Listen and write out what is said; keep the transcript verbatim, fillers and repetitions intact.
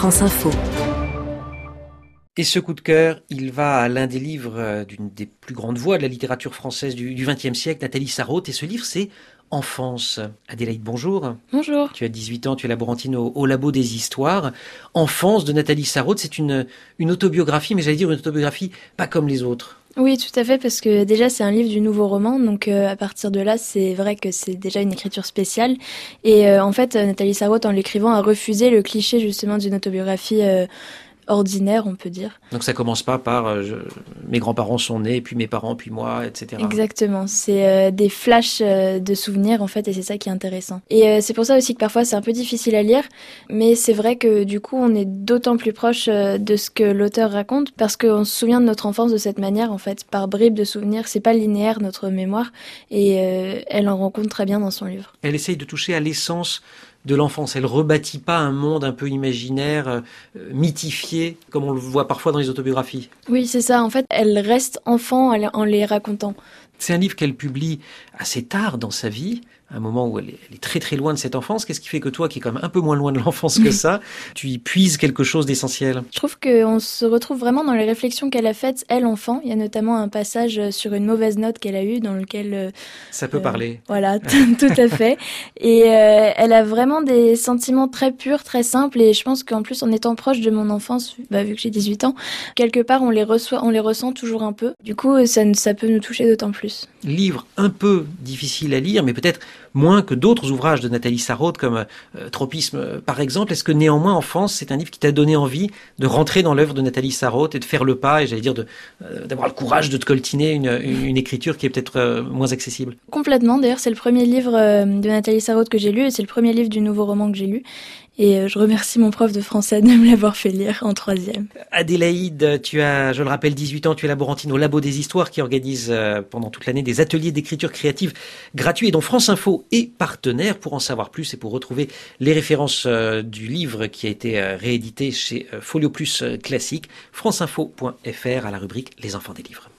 France Info. Et ce coup de cœur, il va à l'un des livres d'une des plus grandes voix de la littérature française du vingtième siècle, Nathalie Sarraute. Et ce livre, c'est Enfance. Adélaïde, bonjour. Bonjour. Tu as dix-huit ans, tu es laborantine au, au Labo des Histoires. Enfance de Nathalie Sarraute, c'est une, une autobiographie, mais j'allais dire une autobiographie pas comme les autres. Oui, tout à fait, parce que déjà c'est un livre du nouveau roman, donc euh, à partir de là, c'est vrai que c'est déjà une écriture spéciale. Et euh, en fait, Nathalie Sarraute, en l'écrivant, a refusé le cliché justement d'une autobiographie euh, ordinaire, on peut dire. Donc ça commence pas par euh, je, mes grands-parents sont nés, puis mes parents, puis moi, et cetera. Exactement, c'est euh, des flashs euh, de souvenirs en fait, et c'est ça qui est intéressant. Et euh, c'est pour ça aussi que parfois c'est un peu difficile à lire, mais c'est vrai que du coup on est d'autant plus proche euh, de ce que l'auteur raconte, parce qu'on se souvient de notre enfance de cette manière en fait, par bribes de souvenirs. C'est pas linéaire notre mémoire, et euh, elle en rend compte très bien dans son livre. Elle essaye de toucher à l'essence de l'enfance. Elle rebâtit pas un monde un peu imaginaire, euh, mythifié, comme on le voit parfois dans les autobiographies. Oui, c'est ça. En fait, elle reste enfant en les racontant. C'est un livre qu'elle publie assez tard dans sa vie, à un moment où elle est, elle est très très loin de cette enfance. Qu'est-ce qui fait que toi, qui est quand même un peu moins loin de l'enfance que ça, tu y puises quelque chose d'essentiel? Je trouve qu'on se retrouve vraiment dans les réflexions qu'elle a faites, elle, enfant. Il y a notamment un passage sur une mauvaise note qu'elle a eue, dans lequel... Ça peut euh, parler. Voilà, tout à fait. Et euh, elle a vraiment des sentiments très purs, très simples. Et je pense qu'en plus, en étant proche de mon enfance, bah, vu que j'ai dix-huit ans, quelque part, on les reçoit, on les ressent toujours un peu. Du coup, ça, ça peut nous toucher d'autant plus. Livre un peu difficile à lire, mais peut-être moins que d'autres ouvrages de Nathalie Sarraute, comme euh, Tropisme, euh, par exemple. Est-ce que néanmoins, Enfance, c'est un livre qui t'a donné envie de rentrer dans l'œuvre de Nathalie Sarraute et de faire le pas, et j'allais dire de, euh, d'avoir le courage de te coltiner une, une, une écriture qui est peut-être euh, moins accessible? Complètement. D'ailleurs, c'est le premier livre euh, de Nathalie Sarraute que j'ai lu, et c'est le premier livre du nouveau roman que j'ai lu. Et euh, je remercie mon prof de français de me l'avoir fait lire en troisième. Adélaïde, tu as, je le rappelle, dix-huit ans, tu es laborantine au Labo des Histoires, qui organise euh, pendant toute l'année des ateliers d'écriture créative gratuits et dont France Info est partenaire. Pour en savoir plus et pour retrouver les références euh, du livre qui a été euh, réédité chez euh, Folio Plus euh, Classique, franceinfo point f r à la rubrique Les enfants des livres.